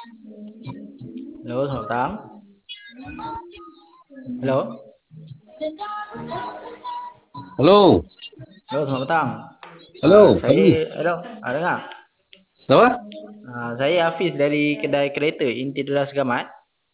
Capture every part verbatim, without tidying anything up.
Halo, selamat petang. Halo, Halo, halo, selamat petang. Ah, halo, saya, pagi. halo, ada nggak? Siapa? Ah, saya Hafiz dari kedai kereta Inti Deras Gamat.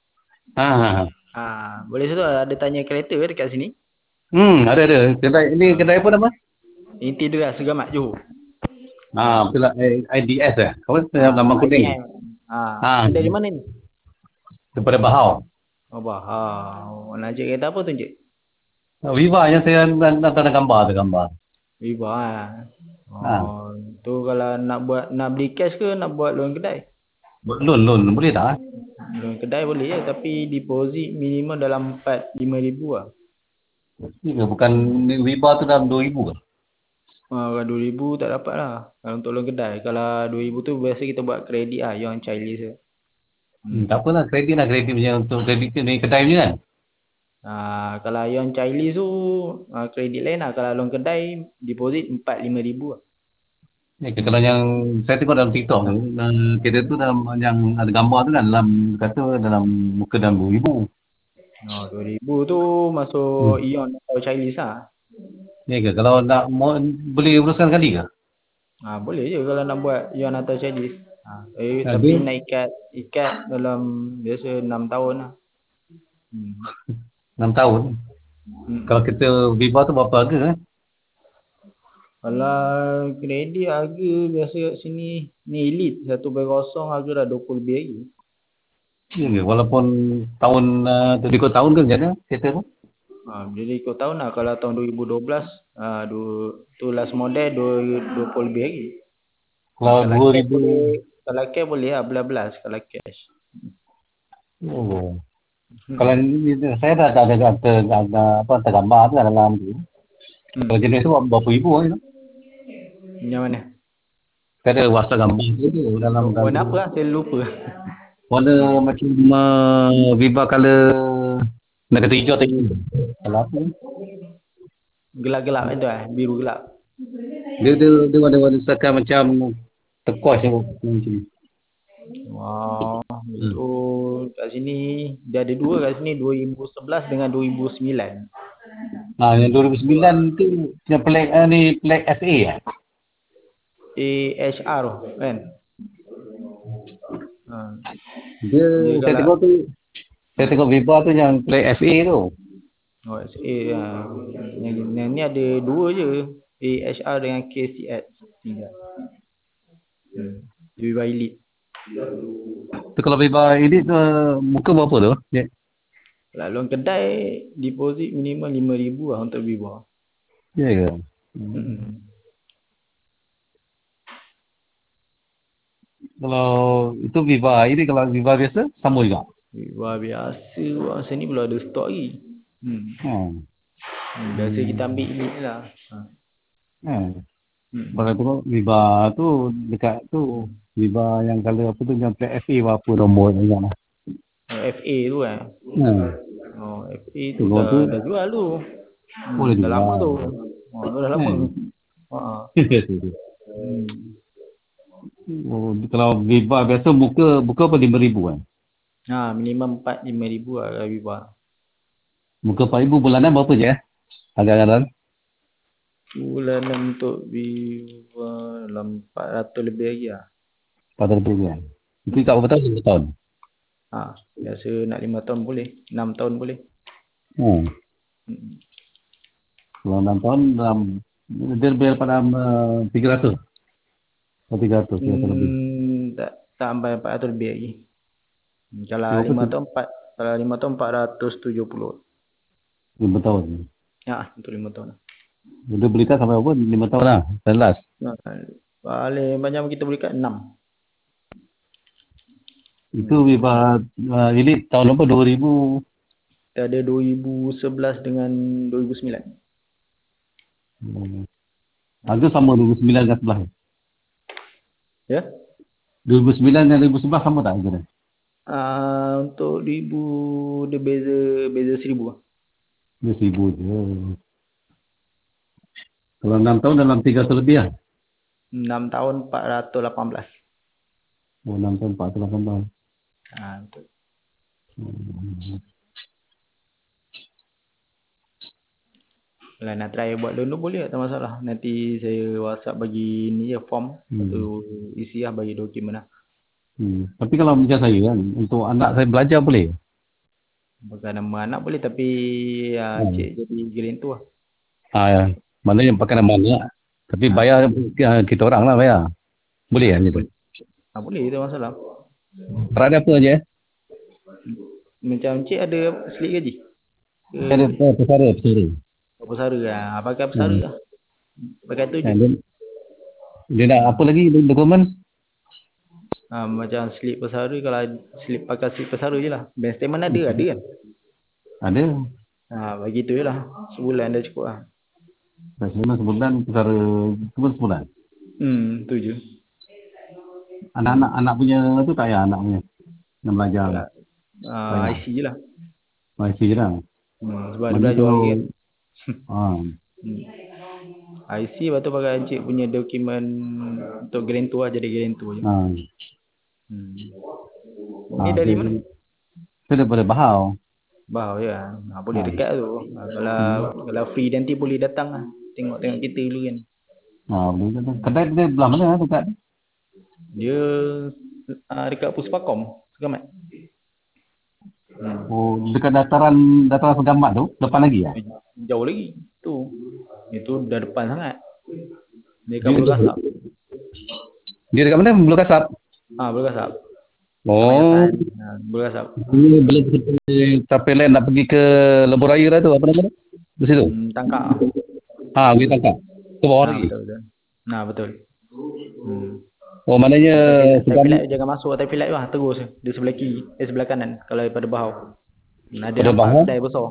Ah, Ah, boleh tu ada tanya kereta dekat sini? hmm, ada ada. Kedai ini Ah, kedai apa nama? Inti Deras Gamat Johor. Ah, Ah, bila eh, I D S ya. Kamu nama ah, kuning. I D M. Ah, Ah, ni dari mana ni? daripada Bahau. Oh, bah. Ah, oh, nak cek kereta apa tu, Encik? Viva yang saya nak nak tanda gambar ada gambar. Viva ah. Ah, Oh, tu kalau nak buat nak beli cash ke nak buat loan kedai? buat loan loan boleh tak? Loan kedai boleh je tapi deposit minimum dalam empat lima ribu lah. Ini bukan Viva tu dalam dua ribu ke? Ah, kalau dua ribu tak dapat lah. Kalau untuk loan kedai. Kalau dua ribu tu biasa kita buat kredit lah. Yang childish tu. Hmm, Hmm. tak apalah kredit lah kredit punya untuk kredit ni kedai punya kan. Ah, kalau yang childish tu ah, kredit lain lah. Kalau loan kedai deposit empat lima ribu lah. Ni kalau Hmm. yang saya tengok dalam TikTok tu, uh, kedai tu dalam yang ada gambar tu kan dalam kata dalam muka dalam dua ribu. Oh, dua ribu tu masuk Hmm. Ion atau childish lah. Ni ke kalau nak mau boleh uruskan kali ke? Ah, boleh je kalau nak buat Ion atau childish. Ah, eh, tapi Ada nak ikat ikat dalam biasa enam tahun lah. Hmm. enam tahun. Kalau Hmm. kita Viva tu berapa harga eh? Kalau kredit harga biasa kat sini ni elite satu kosong harga dah dua puluh lebih lagi. Ya ke? Walaupun tahun uh, tujuh puluh tahun ke macam mana kereta tu? Ha, jadi ikut tahun lah kalau tahun dua ribu dua belas ah du, tu last model dua dua puluh lebih lagi. Hmm, Kalau kalau cash dua ribu. boleh kalau cash boleh lah belas-belas kalau cash. Oh. Kalau Hmm. ini saya dah ada ada, ada, ada apa tergambar tu dalam tu. Hmm. Kalau jenis tu berapa ribu kan? Yang mana? Saya ada WhatsApp gambar tu, tu dalam Oh, dalam warna apa lah? Saya lupa. warna macam uh, Viva color nak kata hijau tak hijau. Kalau apa? Gelap-gelap itu ah, biru gelap. Dia dia dia warna-warna seakan macam turquoise macam ni. Wah, Hmm. itu kat sini dia ada dua kat sini dua ribu sebelas dengan dua ribu sembilan. Nah, yang Hmm. dua ribu sembilan tu yang plate uh, ni plate F A ah. A H R kan. Ha. Dia Dia saya kalau tengok tu saya ha. tengok Viva tu yang plate F A tu. Oh, A, ha. Yang, yang ni ada dua je. A H R dengan K C S. Tiga. Hmm. Lebih baik lead. Tu kalau Viva ini tu uh, muka berapa tu? Ya. Kalau loan kedai deposit minimum lima ribu lah untuk Viva. Ya ke? Hmm. Hmm. Kalau itu Viva ini kalau Viva biasa sama juga. Viva biasa orang sini belum ada stok lagi. Hmm. Hmm. Hmm. Biasa kita Hmm. ambil lead je lah. Ha. Hmm. Kalau Hmm. tengok Viva tu dekat tu Hmm. Viva yang kalau apa tu yang plate F A berapa nombor ni kan. Oh, F A tu kan. Hmm. Oh, F A tu Tengok dah tu dah jual tu. Hmm. boleh Dah lama juga. tu. Oh, tu dah lama. Hmm. Ha. Hmm. Oh, kalau Viva biasa buka buka apa lima ribu kan? Ha, minimum empat lima ribu lah kalau Viva. Buka empat ribu bulanan berapa je eh? Agak-agak Bulanan untuk Viva dalam empat ratus lebih lagi lah. pada ribu kan. Itu kat Hmm. berapa tahun? lima tahun. Ha, biasa nak lima tahun boleh, enam tahun boleh. Hmm. Hmm. Kalau enam tahun dalam dia lebih daripada uh, tiga ratus. Oh, tiga ratus, tiga ratus lebih. Hmm, tak tak sampai empat ratus lebih lagi. Hmm, kalau Berapa lima tu? tahun empat kalau lima tahun empat ratus tujuh puluh. lima tahun. Ya, untuk lima tahun. Dia belikan sampai apa? lima tahun lah. Dan last. Nah, paling banyak kita berikan enam. Itu Hmm. Viva uh, ini tahun apa? dua ribu. Kita ada dua ribu sebelas dengan dua ribu sembilan. Hmm. Harga sama dua ribu sembilan dengan sebelah. Ya. dua ribu sembilan dan dua ribu sebelas sama tak harga dia? Uh, untuk ribu dia beza beza seribu. Dia seribu je. Kalau enam tahun dalam tiga ratus lebih lah. Enam tahun empat ratus lapan belas. Oh, enam tahun empat ratus lapan belas. Ha, betul. Hmm. Kalau nak try buat download boleh tak masalah. Nanti saya WhatsApp bagi ni je form. Lepas tu Hmm. isi lah, bagi dokumen lah. Hmm. Tapi kalau macam saya kan, untuk anak saya belajar boleh? Pakai nama anak boleh, tapi uh, Hmm. cik jadi guarantor lah. Ah, mana yang pakai nama anak. Tapi Ha. bayar uh, kita orang lah bayar. Boleh kan gitu? Boleh. Ha, boleh, tak masalah. Syarat dia apa aja? Macam cik ada slip gaji? Ke Ada uh, pesara, pesara. pesara lah. Pakai pesara Hmm. lah. Pakai tu je. Dia, dia nak apa lagi dokumen? Ha, macam slip pesara, kalau slip pakai slip pesara je lah. Bank statement ada, ada kan? Ada. Ha, bagi tu je lah. Sebulan dah cukup lah. Maksudnya sebulan pesara cuma sebulan. Hmm, tu je. Anak-anak anak punya tu tak payah anak punya. Yang belajar. Uh, I C je lah. I C je lah. Hmm, sebab dia Mana belajar tu, orang kan. ha. Hmm. I C, lepas tu pakai encik punya dokumen untuk guarantor lah, jadi guarantor je. Ha. Hmm. Ha. Ni dari mana? Saya daripada Bahau. Bahau je lah. Ha, boleh Ha. dekat tu. Ha, kalau hmm. kalau free nanti boleh datang lah. Tengok-tengok kita dulu kan. Ha, boleh datang. Kedai dia belah mana dekat? Dia uh, dekat Puspakom, Segamat. Hmm. Oh, dekat dataran dataran Segamat tu, depan lagi ya? Jauh lagi. Tu. Itu dah depan sangat. Dia kat Dia, Bulu Kasap. dia dekat mana? Bulu Kasap? Ah, ha, Bulu Kasap. Oh. Ha, Bulu Kasap. Ini belum sampai lain nak pergi ke Lebuh Raya lah tu, apa nama? Di situ. Hmm, Tangkak. Ha, pergi Tangkak. Ke bawah Ha, lagi. betul betul. Nah, betul. Hmm. Oh, maknanya Tapi light jangan masuk, tapi light lah terus di sebelah kiri, eh sebelah kanan kalau daripada Bahau. Nah, ada nampak kedai besar.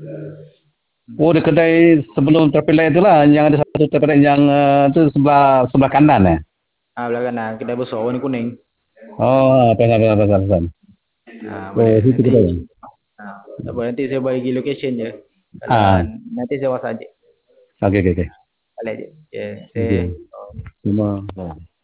Oh, di kedai sebelum traffic light tu lah, yang ada satu traffic light yang uh, tu sebelah sebelah kanan eh. Ah, belah kanan, kedai besar warna kuning. Oh, pasal pasal pasal pasal. Ah, Oh, boleh. situ Nanti, kedai. ah, tak apa, nanti saya bagi location je. Kalau Ah. nanti saya WhatsApp je. Okey okey okey. Balik je. Okay. Okay. Terima.